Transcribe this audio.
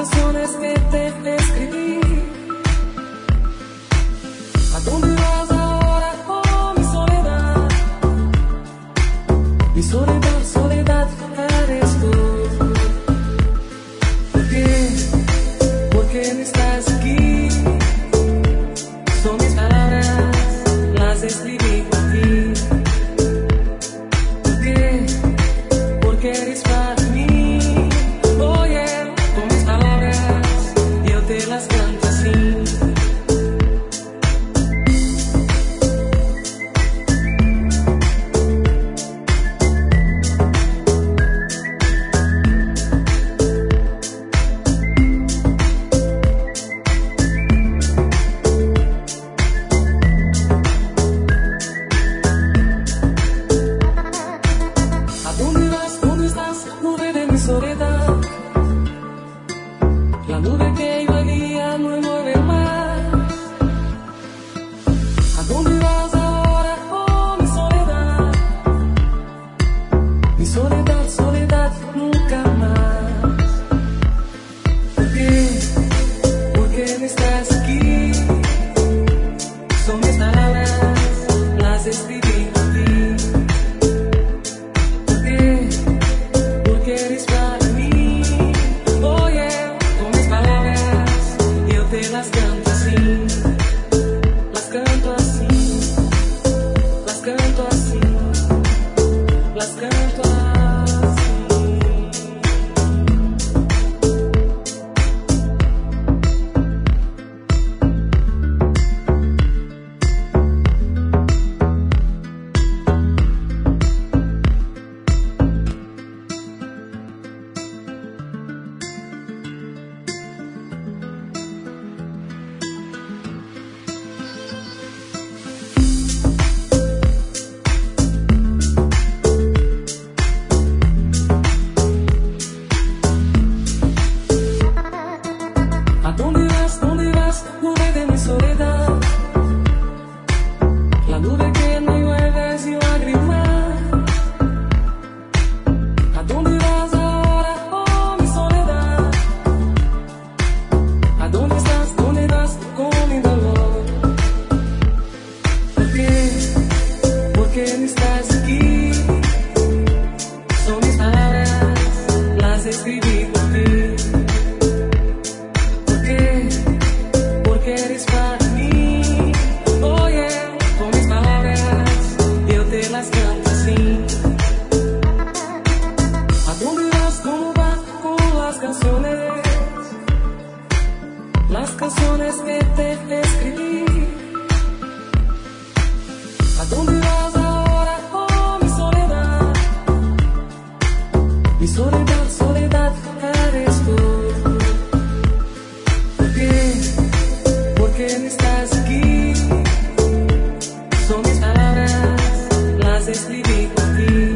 canciones que te escribí. ¿A dónde vas ahora, oh mi soledad? Mi soledad, soledad eres tú. ¿Por qué? ¿Por qué no estás aquí? Son mis palabras, las escribí por ti. ¿Por qué? Porque eres para mí. Oye, con mis palabras yo te las canto así. Soledad, la nube que invadía no mueve más. ¿A dónde vas ahora, oh mi soledad? Mi soledad, soledad, nunca más. ¿Por qué? ¿Por qué no estás aquí? Son mis palabras, las escribí por ti. ¿Por qué? Porque eres para mí. Oye, con mis palabras yo te las canto así. Las canto así. Las canto así. Las canto así. ¿Dónde vas, nube de mi soledad? La nube que no llueve sin lágrimas. ¿A dónde vas ahora, oh mi soledad? ¿A dónde estás, dónde vas con mi dolor? ¿Por qué? ¿Por qué no estás aquí? Son mis palabras, las escribí por ti. Porque eres para mí. Oye, con mis palabras yo te las canto así. ¿A dónde vas? ¿Cómo vas con las canciones? Las canciones que te escribí. ¿A dónde vas ahora, oh mi soledad? Mi soledad, soledad eres tú. ¿Por qué? ¿Por qué no estás aquí? Son mis palabras, las escribí por ti.